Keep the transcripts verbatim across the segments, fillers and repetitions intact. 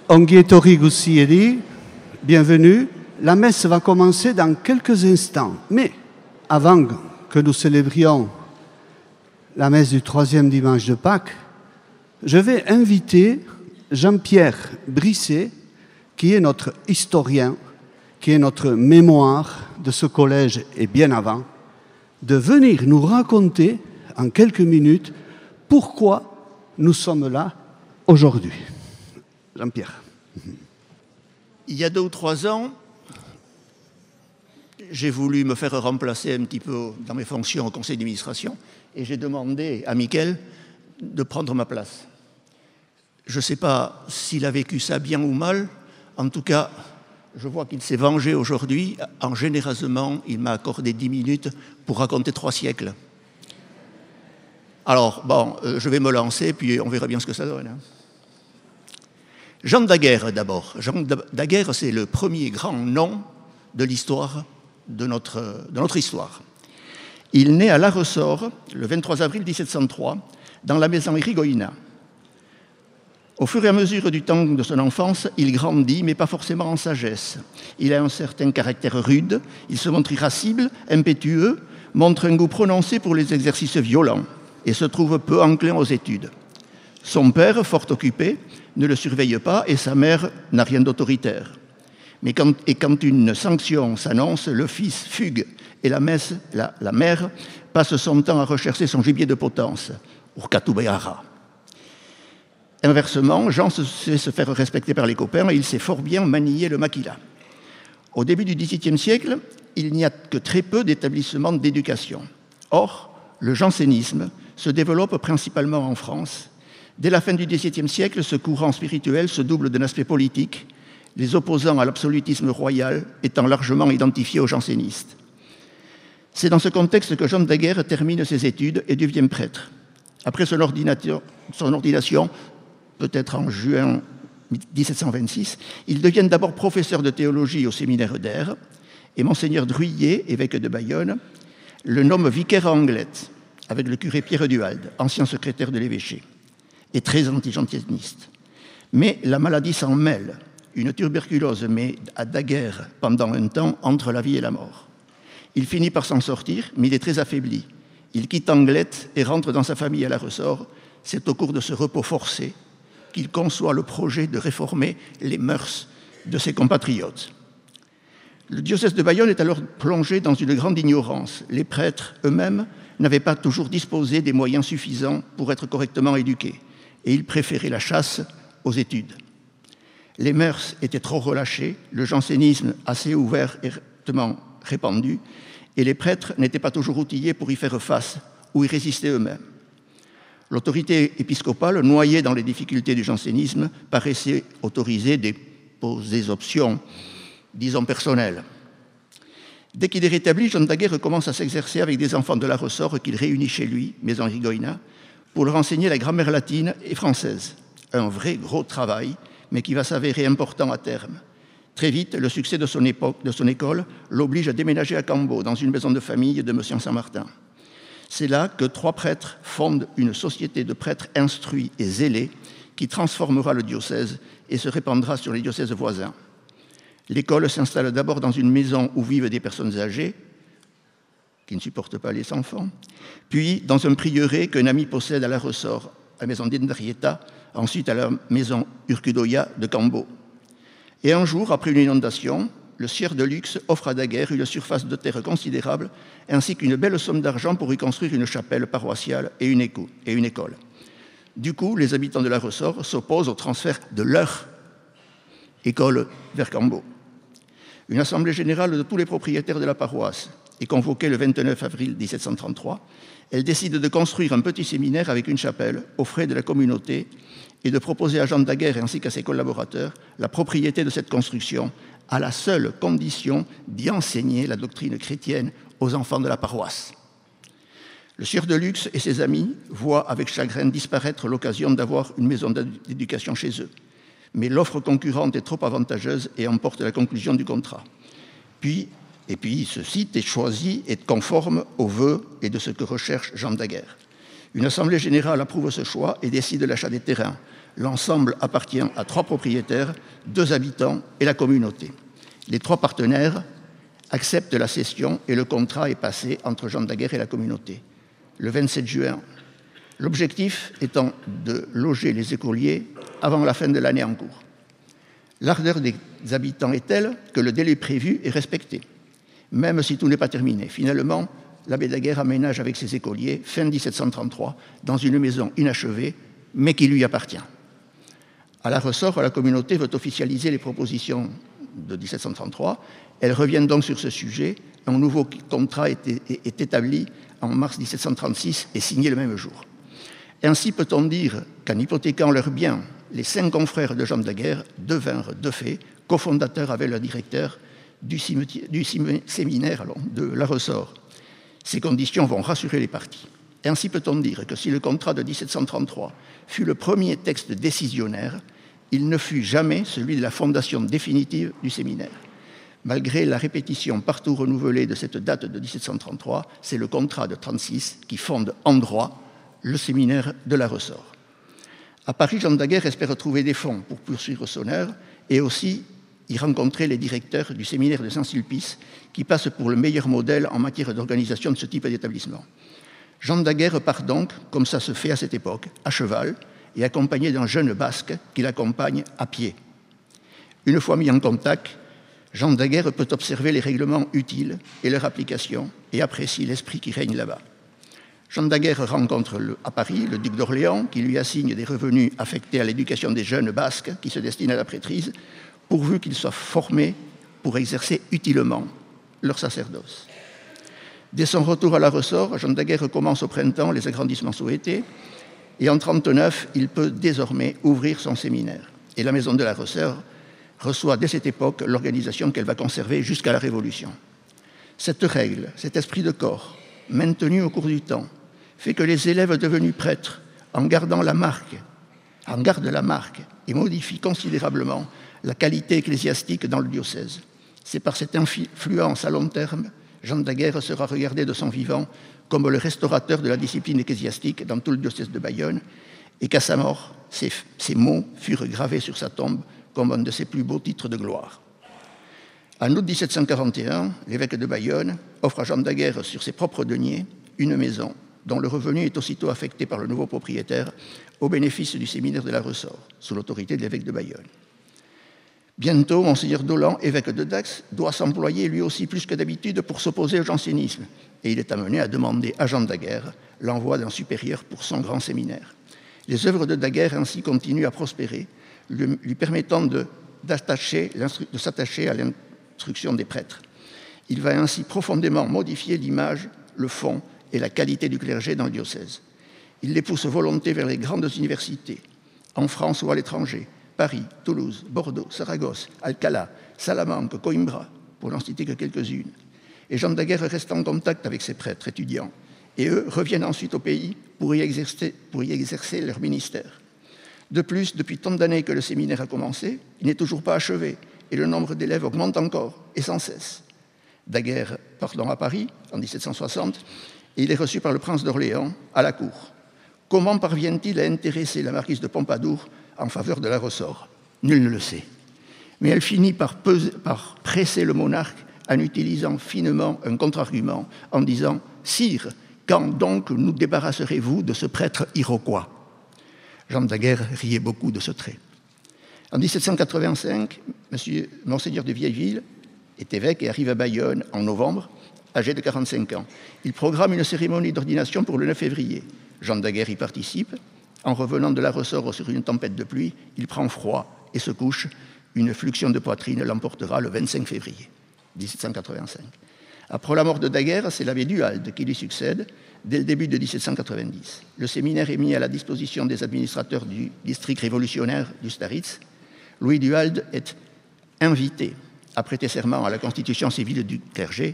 Ongi etorri guztieri, bienvenue. La messe va commencer dans quelques instants. Mais avant que nous célébrions la messe du troisième dimanche de Pâques, je vais inviter Jean-Pierre Brisset, qui est notre historien, qui est notre mémoire de ce collège et bien avant, de venir nous raconter en quelques minutes pourquoi nous sommes là aujourd'hui. Jean-Pierre. Il y a deux ou trois ans, j'ai voulu me faire remplacer un petit peu dans mes fonctions au conseil d'administration et j'ai demandé à Mickaël de prendre ma place. Je ne sais pas s'il a vécu ça bien ou mal. En tout cas, je vois qu'il s'est vengé aujourd'hui. En généreusement, il m'a accordé dix minutes pour raconter trois siècles. Alors, bon, euh, je vais me lancer, puis on verra bien ce que ça donne. Hein. Jean Daguerre, d'abord. Jean Daguerre, c'est le premier grand nom de l'histoire, de notre, de notre histoire. Il naît à La Ressort, le vingt-trois avril mille sept cent trois, dans la maison Irigoyen. Au fur et à mesure du temps de son enfance, il grandit, mais pas forcément en sagesse. Il a un certain caractère rude, il se montre irascible, impétueux, montre un goût prononcé pour les exercices violents et se trouve peu enclin aux études. Son père, fort occupé, ne le surveille pas et sa mère n'a rien d'autoritaire. Mais quand, et quand une sanction s'annonce, le fils fugue et la, messe, la, la mère passe son temps à rechercher son gibier de potence, Urkatubeara. Inversement, Jean sait se faire respecter par les copains et il sait fort bien manier le maquila. Au début du dix-huitième siècle, il n'y a que très peu d'établissements d'éducation. Or, le jansénisme se développe principalement en France. Dès la fin du dix-septième siècle, ce courant spirituel se double d'un aspect politique, les opposants à l'absolutisme royal étant largement identifiés aux jansénistes. C'est dans ce contexte que Jean Daguerre termine ses études et devient prêtre. Après son ordination, son ordination peut-être en juin mille sept cent vingt-six, il devient d'abord professeur de théologie au séminaire d'Aire et Monseigneur Druillet, évêque de Bayonne, le nomme vicaire à Anglet avec le curé Pierre Duhalde, ancien secrétaire de l'évêché, et très anti-janséniste. Mais la maladie s'en mêle. Une tuberculose met à Daguerre pendant un temps entre la vie et la mort. Il finit par s'en sortir, mais il est très affaibli. Il quitte Anglet et rentre dans sa famille à La Ressort. C'est au cours de ce repos forcé qu'il conçoit le projet de réformer les mœurs de ses compatriotes. Le diocèse de Bayonne est alors plongé dans une grande ignorance. Les prêtres eux-mêmes n'avaient pas toujours disposé des moyens suffisants pour être correctement éduqués, et ils préféraient la chasse aux études. Les mœurs étaient trop relâchées, le jansénisme assez ouvertement répandu, et les prêtres n'étaient pas toujours outillés pour y faire face ou y résister eux-mêmes. L'autorité épiscopale, noyée dans les difficultés du jansénisme, paraissait autoriser des, des options, disons, personnelles. Dès qu'il est rétabli, Jean Daguerre commence à s'exercer avec des enfants de La Ressort qu'il réunit chez lui, maison Irigoyen, pour leur enseigner la grammaire latine et française. Un vrai gros travail, mais qui va s'avérer important à terme. Très vite, le succès de son, époque, de son école l'oblige à déménager à Cambo, dans une maison de famille de Monsieur Saint-Martin. C'est là que trois prêtres fondent une société de prêtres instruits et zélés qui transformera le diocèse et se répandra sur les diocèses voisins. L'école s'installe d'abord dans une maison où vivent des personnes âgées, qui ne supportent pas les enfants, puis dans un prieuré qu'un ami possède à La Ressort, à la maison d'Endrietta, ensuite à la maison Urkudoya de Cambo. Et un jour, après une inondation, le sieur de luxe offre à Daguerre une surface de terre considérable ainsi qu'une belle somme d'argent pour y construire une chapelle paroissiale et une, éco- et une école. Du coup, les habitants de La Ressort s'opposent au transfert de leur école vers Cambo. Une assemblée générale de tous les propriétaires de la paroisse est convoquée le vingt-neuf avril mille sept cent trente-trois. Elle décide de construire un petit séminaire avec une chapelle aux frais de la communauté et de proposer à Jean Daguerre ainsi qu'à ses collaborateurs la propriété de cette construction à la seule condition d'y enseigner la doctrine chrétienne aux enfants de la paroisse. Le sieur de luxe et ses amis voient avec chagrin disparaître l'occasion d'avoir une maison d'éducation chez eux. Mais l'offre concurrente est trop avantageuse et emporte la conclusion du contrat. Puis, et puis, ce site est choisi et conforme aux vœux et de ce que recherche Jean Daguerre. Une assemblée générale approuve ce choix et décide l'achat des terrains. L'ensemble appartient à trois propriétaires, deux habitants et la communauté. Les trois partenaires acceptent la cession et le contrat est passé entre Jean Daguerre et la communauté. Le vingt-sept juin, l'objectif étant de loger les écoliers avant la fin de l'année en cours. L'ardeur des habitants est telle que le délai prévu est respecté, même si tout n'est pas terminé. Finalement, l'abbé Daguerre aménage avec ses écoliers, fin dix-sept cent trente-trois, dans une maison inachevée, mais qui lui appartient. À la ressort, la communauté veut officialiser les propositions de dix-sept cent trente-trois. Elle revient donc sur ce sujet. Un nouveau contrat est, est, est établi en mars dix-sept cent trente-six et signé le même jour. Ainsi peut-on dire qu'en hypothéquant leurs biens, les cinq confrères de Jean Daguerre devinrent de fait cofondateurs avec leur directeur du, du séminaire allons, de la Ressort. Ces conditions vont rassurer les parties. Ainsi peut-on dire que si le contrat de dix-sept cent trente-trois fut le premier texte décisionnaire, il ne fut jamais celui de la fondation définitive du séminaire. Malgré la répétition partout renouvelée de cette date de dix-sept cent trente-trois, c'est le contrat de trente-six qui fonde en droit le séminaire de la Ressort. À Paris, Jean Daguerre espère trouver des fonds pour poursuivre son œuvre et aussi y rencontrer les directeurs du séminaire de Saint-Sulpice qui passent pour le meilleur modèle en matière d'organisation de ce type d'établissement. Jean Daguerre part donc, comme ça se fait à cette époque, à cheval et accompagné d'un jeune basque qui l'accompagne à pied. Une fois mis en contact, Jean Daguerre peut observer les règlements utiles et leur application et apprécie l'esprit qui règne là-bas. Jean Daguerre rencontre le, à Paris le duc d'Orléans qui lui assigne des revenus affectés à l'éducation des jeunes basques qui se destinent à la prêtrise, pourvu qu'ils soient formés pour exercer utilement leur sacerdoce. Dès son retour à la Ressort, Jean Daguerre commence au printemps les agrandissements souhaités et en mille neuf cent trente-neuf, il peut désormais ouvrir son séminaire. Et la maison de la Ressort reçoit dès cette époque l'organisation qu'elle va conserver jusqu'à la Révolution. Cette règle, cet esprit de corps, maintenu au cours du temps, fait que les élèves devenus prêtres, en gardant la marque, en gardent la marque et modifient considérablement la qualité ecclésiastique dans le diocèse. C'est par cette influence à long terme, Jean Daguerre sera regardé de son vivant comme le restaurateur de la discipline ecclésiastique dans tout le diocèse de Bayonne, et qu'à sa mort, ces, ces mots furent gravés sur sa tombe comme un de ses plus beaux titres de gloire. En août dix-sept cent quarante et un, l'évêque de Bayonne offre à Jean Daguerre sur ses propres deniers une maison dont le revenu est aussitôt affecté par le nouveau propriétaire au bénéfice du séminaire de la Ressort, sous l'autorité de l'évêque de Bayonne. Bientôt, Monseigneur Dolan, évêque de Dax, doit s'employer lui aussi plus que d'habitude pour s'opposer au jansénisme, et il est amené à demander à Jean Daguerre l'envoi d'un supérieur pour son grand séminaire. Les œuvres de Daguerre ainsi continuent à prospérer, lui, lui permettant de, d'attacher, de s'attacher à l'instruction des prêtres. Il va ainsi profondément modifier l'image, le fond et la qualité du clergé dans le diocèse. Il les pousse volonté vers les grandes universités, en France ou à l'étranger, Paris, Toulouse, Bordeaux, Saragosse, Alcalá, Salamanque, Coimbra, pour n'en citer que quelques-unes. Et Jean Daguerre reste en contact avec ses prêtres étudiants, et eux reviennent ensuite au pays pour y exercer, pour y exercer leur ministère. De plus, depuis tant d'années que le séminaire a commencé, il n'est toujours pas achevé, et le nombre d'élèves augmente encore, et sans cesse. Daguerre part donc à Paris, en dix-sept cent soixante, et il est reçu par le prince d'Orléans à la cour. Comment parvient-il à intéresser la marquise de Pompadour en faveur de la Ressort? Nul ne le sait. Mais elle finit par, peser, par presser le monarque en utilisant finement un contre-argument, en disant « Sire, quand donc nous débarrasserez-vous de ce prêtre iroquois ?» Jean Daguerre riait beaucoup de ce trait. En dix-sept cent quatre-vingt-cinq, Monsieur, Monseigneur de Vieilleville est évêque et arrive à Bayonne en novembre, âgé de quarante-cinq ans. Il programme une cérémonie d'ordination pour le neuf février. Jean Daguerre y participe. En revenant de la Ressort sur une tempête de pluie, il prend froid et se couche. Une fluxion de poitrine l'emportera le vingt-cinq février dix-sept cent quatre-vingt-cinq. Après la mort de Daguerre, c'est l'abbé Duhalde qui lui succède dès le début de dix-sept cent quatre-vingt-dix. Le séminaire est mis à la disposition des administrateurs du district révolutionnaire du Staritz. Louis Duhalde est invité à prêter serment à la constitution civile du clergé.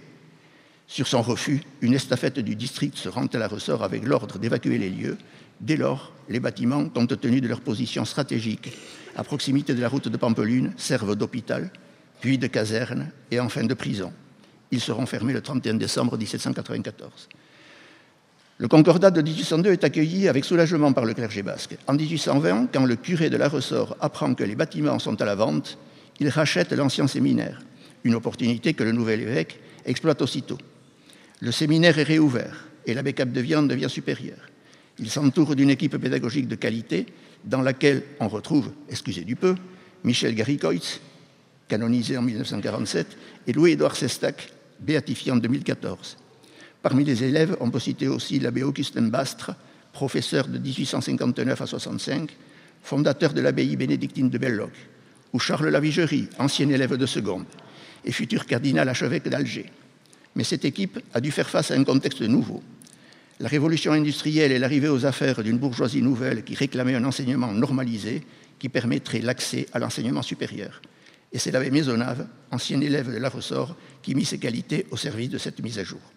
Sur son refus, une estafette du district se rend à la Ressort avec l'ordre d'évacuer les lieux. Dès lors, les bâtiments, compte tenu de leur position stratégique à proximité de la route de Pampelune, servent d'hôpital, puis de caserne et enfin de prison. Ils seront fermés le trente et un décembre mille sept cent quatre-vingt-quatorze. Le concordat de dix-huit cent deux est accueilli avec soulagement par le clergé basque. En dix-huit cent vingt, quand le curé de la Ressort apprend que les bâtiments sont à la vente, il rachète l'ancien séminaire, une opportunité que le nouvel évêque exploite aussitôt. Le séminaire est réouvert et l'abbé Capdevian devient supérieur. Il s'entoure d'une équipe pédagogique de qualité dans laquelle on retrouve, excusez du peu, Michel Garrikoitz, canonisé en mille neuf cent quarante-sept, et Louis-Édouard Sestac, béatifié en deux mille quatorze. Parmi les élèves, on peut citer aussi l'abbé Augustin Bastre, professeur de dix-huit cent cinquante-neuf à soixante-cinq, fondateur de l'abbaye bénédictine de Belloc, ou Charles Lavigerie, ancien élève de seconde, et futur cardinal archevêque d'Alger. Mais cette équipe a dû faire face à un contexte nouveau. La révolution industrielle et l'arrivée aux affaires d'une bourgeoisie nouvelle qui réclamait un enseignement normalisé qui permettrait l'accès à l'enseignement supérieur. Et c'est l'abbé Maisonnave, ancien élève de la Ressort, qui mit ses qualités au service de cette mise à jour.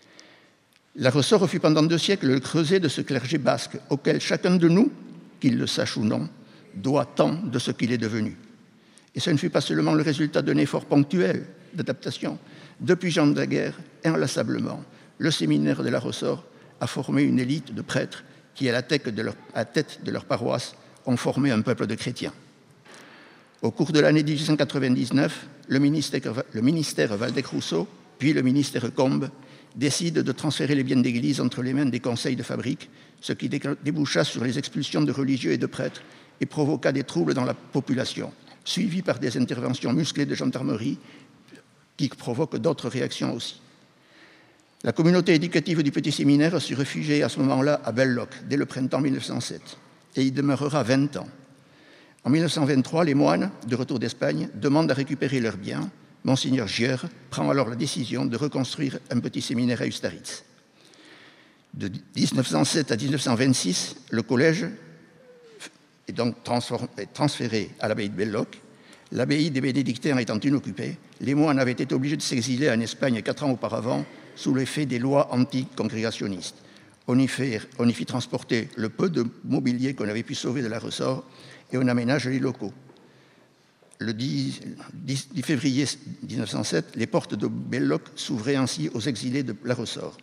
La Ressort fut pendant deux siècles le creuset de ce clergé basque auquel chacun de nous, qu'il le sache ou non, doit tant de ce qu'il est devenu. Et ce ne fut pas seulement le résultat d'un effort ponctuel d'adaptation. Depuis Jean Daguerre, inlassablement, le séminaire de la Ressort a formé une élite de prêtres qui, à la tête de leur, à la tête de leur paroisse, ont formé un peuple de chrétiens. Au cours de l'année dix-huit cent quatre-vingt-dix-neuf, le ministère, le ministère Waldeck-Rousseau, puis le ministère Combes, décident de transférer les biens d'église entre les mains des conseils de fabrique, ce qui déboucha sur les expulsions de religieux et de prêtres et provoqua des troubles dans la population, suivis par des interventions musclées de gendarmerie qui provoquent d'autres réactions aussi. La communauté éducative du petit séminaire se réfugiait à ce moment-là à Belloc, dès le printemps mille neuf cent sept, et y demeurera vingt ans. En mille neuf cent vingt-trois, les moines, de retour d'Espagne, demandent à récupérer leurs biens. Monseigneur Gieur prend alors la décision de reconstruire un petit séminaire à Ustaritz. De mille neuf cent sept à mille neuf cent vingt-six, le collège est donc transféré à l'abbaye de Belloc. L'abbaye des bénédictins étant inoccupée, les moines avaient été obligés de s'exiler en Espagne quatre ans auparavant sous l'effet des lois anti-congrégationnistes. On y, fait, on y fit transporter le peu de mobilier qu'on avait pu sauver de la Ressort et on aménage les locaux. Le dix février mille neuf cent sept, les portes de Belloc s'ouvraient ainsi aux exilés de la Ressort.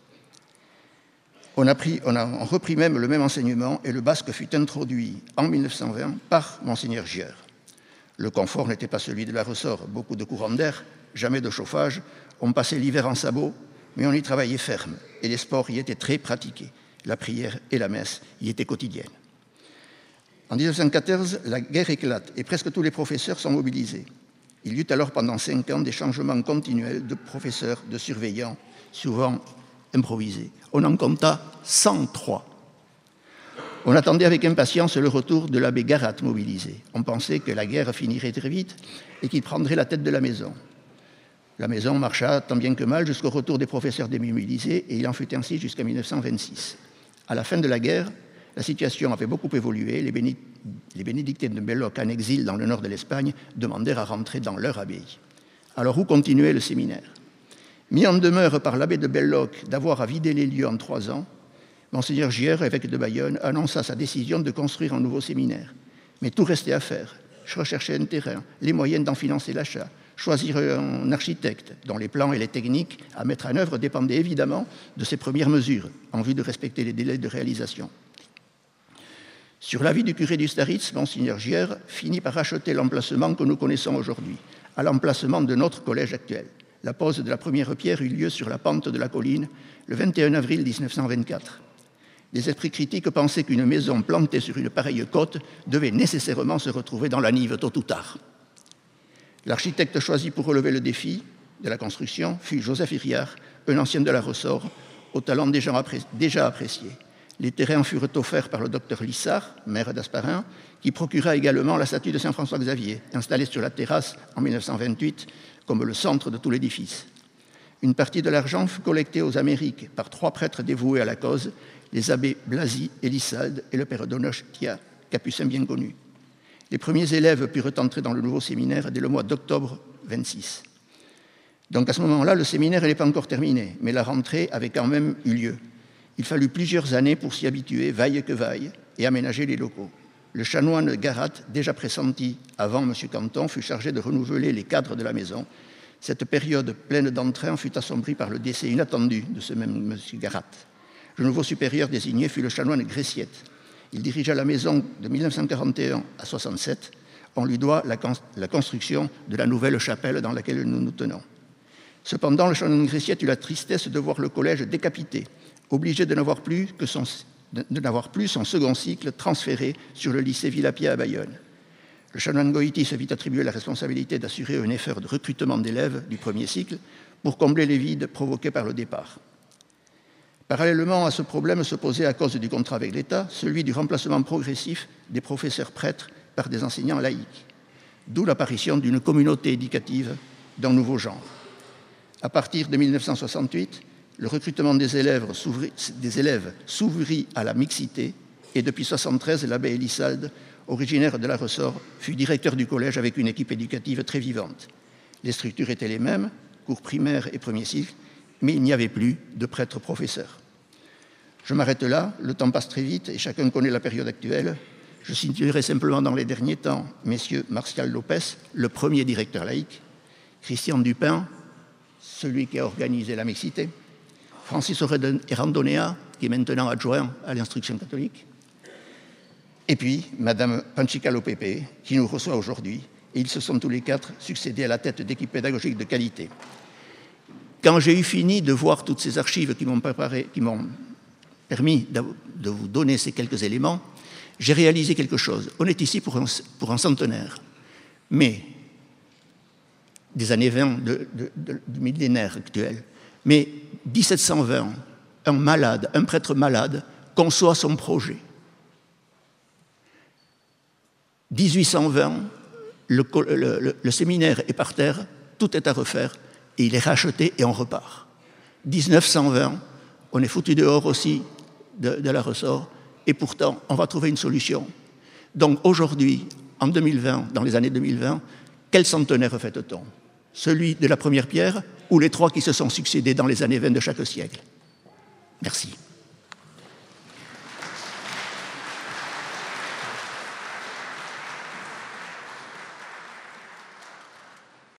On a, pris, on a repris même le même enseignement et le basque fut introduit en mille neuf cent vingt par Monseigneur Gieur. Le confort n'était pas celui de la Ressort. Beaucoup de courants d'air, jamais de chauffage. On passait l'hiver en sabots, mais on y travaillait ferme et les sports y étaient très pratiqués. La prière et la messe y étaient quotidiennes. En mille neuf cent quatorze, la guerre éclate et presque tous les professeurs sont mobilisés. Il y eut alors pendant cinq ans des changements continuels de professeurs, de surveillants, souvent improvisés. On en compta cent trois. On attendait avec impatience le retour de l'abbé Garat mobilisé. On pensait que la guerre finirait très vite et qu'il prendrait la tête de la maison. La maison marcha tant bien que mal jusqu'au retour des professeurs démobilisés et il en fut ainsi jusqu'à mille neuf cent vingt-six. À la fin de la guerre, la situation avait beaucoup évolué. Les, béné... les bénédictins de Belloc, en exil dans le nord de l'Espagne, demandèrent à rentrer dans leur abbaye. Alors où continuait le séminaire? Mis en demeure par l'abbé de Belloc d'avoir à vider les lieux en trois ans, Monseigneur Gieur, évêque de Bayonne, annonça sa décision de construire un nouveau séminaire. Mais tout restait à faire. Rechercher un terrain, les moyens d'en financer l'achat, choisir un architecte dont les plans et les techniques à mettre en œuvre dépendaient évidemment de ses premières mesures en vue de respecter les délais de réalisation. Sur l'avis du curé d'Ustaritz, Monseigneur Gieur finit par racheter l'emplacement que nous connaissons aujourd'hui, à l'emplacement de notre collège actuel. La pose de la première pierre eut lieu sur la pente de la colline le vingt et un avril mille neuf cent vingt-quatre. Les esprits critiques pensaient qu'une maison plantée sur une pareille côte devait nécessairement se retrouver dans la Nive tôt ou tard. L'architecte choisi pour relever le défi de la construction fut Joseph Iriart, un ancien de la Ressort, au talent déjà apprécié. Les terrains furent offerts par le docteur Lissard, maire d'Asparin, qui procura également la statue de Saint-François-Xavier, installée sur la terrasse en mille neuf cent vingt-huit comme le centre de tout l'édifice. Une partie de l'argent fut collectée aux Amériques par trois prêtres dévoués à la cause, les abbés Blasi et Lissalde et le père Donotia, capucin bien connu. Les premiers élèves purent entrer dans le nouveau séminaire dès le mois d'octobre vingt-six. Donc à ce moment-là, le séminaire n'est pas encore terminé, mais la rentrée avait quand même eu lieu. Il fallut plusieurs années pour s'y habituer, vaille que vaille, et aménager les locaux. Le chanoine Garat, déjà pressenti avant M. Canton, fut chargé de renouveler les cadres de la maison. Cette période pleine d'entrain fut assombrie par le décès inattendu de ce même M. Garat. Le nouveau supérieur désigné fut le chanoine Gressiette. Il dirigea la maison de mille neuf cent quarante et un à mille neuf cent soixante-sept. On lui doit la, la construction de la nouvelle chapelle dans laquelle nous nous tenons. Cependant, le chanoine Gressiette eut la tristesse de voir le collège décapité, obligé de n'avoir plus, que son, de n'avoir plus son second cycle transféré sur le lycée Villapied à Bayonne. Le chanoine Goïti se vit attribuer la responsabilité d'assurer un effort de recrutement d'élèves du premier cycle pour combler les vides provoqués par le départ. Parallèlement à ce problème se posait, à cause du contrat avec l'État, celui du remplacement progressif des professeurs prêtres par des enseignants laïcs, d'où l'apparition d'une communauté éducative d'un nouveau genre. À partir de mille neuf cent soixante-huit, le recrutement des élèves s'ouvrit à la mixité et depuis mille neuf cent soixante-treize, l'abbé Elissalde, originaire de la Ressort, fut directeur du collège avec une équipe éducative très vivante. Les structures étaient les mêmes, cours primaire et premier cycle, mais il n'y avait plus de prêtres professeurs. Je m'arrête là, le temps passe très vite et chacun connaît la période actuelle. Je situerai simplement dans les derniers temps messieurs Martial Lopez, le premier directeur laïque, Christian Dupin, celui qui a organisé la mixité, Francis Erandonea, qui est maintenant adjoint à l'instruction catholique, et puis Madame Panchica Lopepe, qui nous reçoit aujourd'hui, et ils se sont tous les quatre succédés à la tête d'équipe pédagogique de qualité. Quand j'ai eu fini de voir toutes ces archives qui m'ont préparé, qui m'ont permis de vous donner ces quelques éléments, j'ai réalisé quelque chose. On est ici pour un, pour un centenaire, mais des années vingt de, de, de, du millénaire actuel. Mais dix-sept cent vingt, un malade, un prêtre malade, conçoit son projet. dix-huit cent vingt, le, le, le, le séminaire est par terre, tout est à refaire, et il est racheté et on repart. dix-neuf cent vingt, on est foutu dehors aussi de, de la Ressort, et pourtant, on va trouver une solution. Donc aujourd'hui, en deux mille vingt, dans les années deux mille vingt, quel centenaire fête-t-on? Celui de la première pierre ou les trois qui se sont succédés dans les années vingt de chaque siècle? Merci.